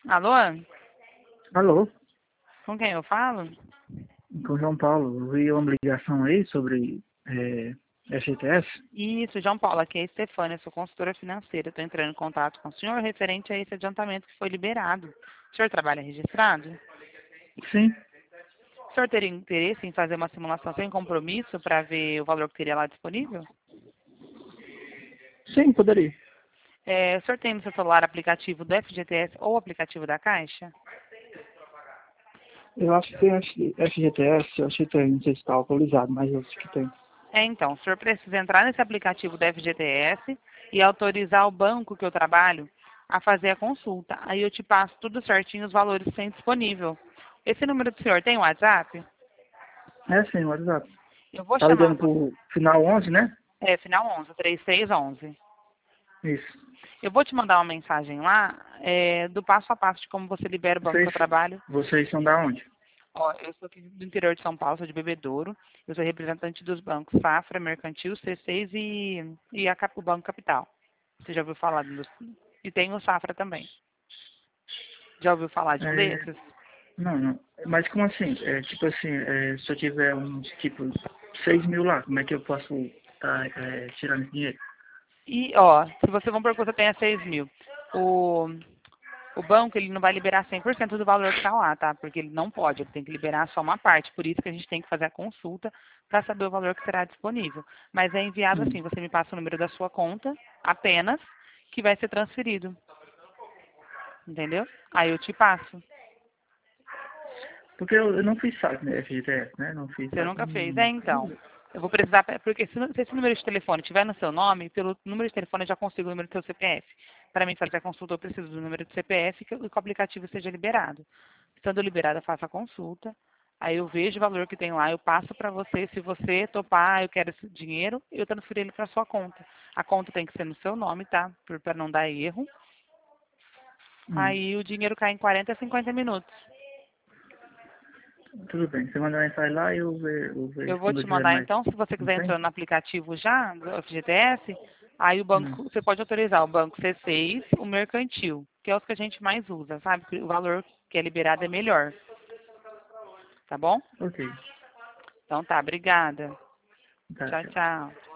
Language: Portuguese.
Alô? Alô, Com quem eu falo? com João Paulo. Eu vi uma ligação aí sobre FGTS. Isso, João Paulo, aqui é a Estefânia, sou consultora financeira. Estou entrando em contato com o senhor referente a esse adiantamento que foi liberado. O senhor trabalha registrado? Sim, O senhor teria interesse em fazer uma simulação sem compromisso para ver o valor que teria lá disponível? sim, poderia. O senhor tem no seu celular aplicativo do FGTS ou aplicativo da Caixa? Eu acho que tem FGTS, eu acho que tem, não sei se está atualizado, mas eu acho que tem. Então, o senhor precisa entrar nesse aplicativo do FGTS e autorizar o banco que eu trabalho a fazer a consulta. Aí eu te passo tudo certinho, os valores que tem disponível. Esse número do senhor tem WhatsApp? É sim, o WhatsApp. Eu vou Tá chamar ligando você. pro final 11, né? Final 11, 3311. Isso. Eu vou te mandar uma mensagem lá do passo a passo de como você libera o banco que Vocês, eu trabalho. vocês são da onde? Ó, eu sou aqui do interior de São Paulo, sou de Bebedouro. Eu sou representante dos bancos Safra, Mercantil, C6 e o Banco Capital. Você já ouviu falar dos... E tem o Safra também. Já ouviu falar de um É, desses? não, não. Mas como assim? Tipo assim, se eu tiver uns, tipo, 6 mil lá, como é que eu posso estar tirando esse dinheiro? E, ó, se você, vamos supor que você tenha 6 mil. O, o banco, ele não vai liberar 100% do valor que está lá, tá? Porque ele não pode, ele tem que liberar só uma parte. Por isso que a gente tem que fazer a consulta para saber o valor que será disponível. Mas é enviado Hum. assim, você me passa o número da sua conta, apenas, que vai ser transferido. Entendeu? Aí eu te passo. Porque eu não fiz saque, né, FGTS, né? Não fiz Você saque nunca fez. nenhum. Então. Eu vou precisar, porque se esse número de telefone estiver no seu nome, pelo número de telefone eu já consigo o número do seu CPF. Para mim fazer a consulta, eu preciso do número do CPF e que o aplicativo seja liberado. Estando liberado, eu faço a consulta. Aí eu vejo o valor que tem lá, eu passo para você. Se você topar, eu quero esse dinheiro, eu transfiro ele para sua conta. A conta tem que ser no seu nome, tá? Para não dar erro. Hum. Aí o dinheiro cai em 40 a 50 minutos. Tudo bem. Você manda mensagem lá e eu Eu vejo vou quando eu te tiver mandar mais. então, se você Não quiser tem? entrar no aplicativo já, do FGTS, aí o Hum. banco, você pode autorizar o banco C6, o mercantil, que é os que a gente mais usa, sabe? O valor que é liberado é melhor, tá bom? Ok. Então tá, obrigada. Tá, Tchau, tchau. tchau.